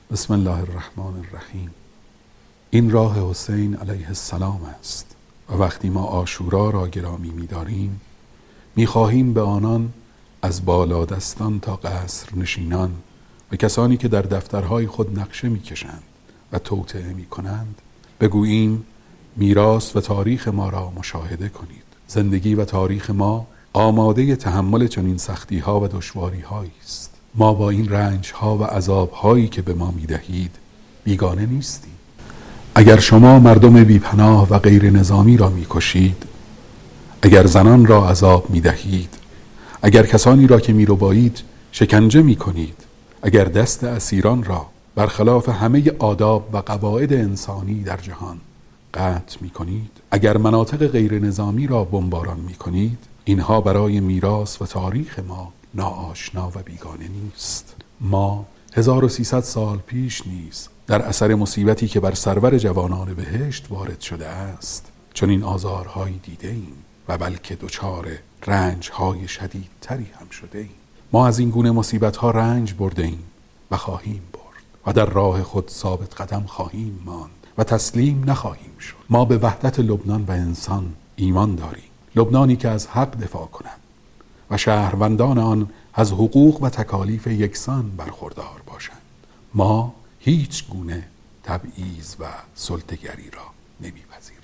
بسم الله الرحمن الرحیم. این راه حسین علیه السلام است و وقتی ما عاشورا را گرامی می‌داریم می‌خواهیم به آنان از بالادستان تا قصر نشینان و کسانی که در دفترهای خود نقشه می‌کشند و توطئه می‌کنند بگوییم میراث و تاریخ ما را مشاهده کنید. زندگی و تاریخ ما آماده تحمل چنین سختی‌ها و دشواری‌هایی است. ما با این رنج‌ها و عذاب‌هایی که به ما می‌دهید بیگانه نیستیم. اگر شما مردم بیپناه و غیر نظامی را می‌کشید، اگر زنان را عذاب می‌دهید، اگر کسانی را که می‌ربایید شکنجه می‌کنید، اگر دست اسیران را برخلاف همه آداب و قواعد انسانی در جهان قطع می‌کنید، اگر مناطق غیر نظامی را بمباران می‌کنید، اینها برای میراث و تاریخ ما ناآشنا و بیگانه نیست. ما 1300 سال پیش نیز در اثر مصیبتی که بر سرور جوانان بهشت وارد شده است چون این آزارهایی دیده ایم و بلکه دچار رنج‌های شدیدتری هم شده ایم. ما از این گونه مصیبت‌ها رنج برده ایم و خواهیم برد و در راه خود ثابت قدم خواهیم ماند و تسلیم نخواهیم شد. ما به وحدت لبنان و انسان ایمان داریم. لبنانی که از حق دفاع کند و شهروندان آن از حقوق و تکالیف یکسان برخوردار باشند. ما هیچ گونه تبعیض و سلطه‌گری را نمی‌پذیریم.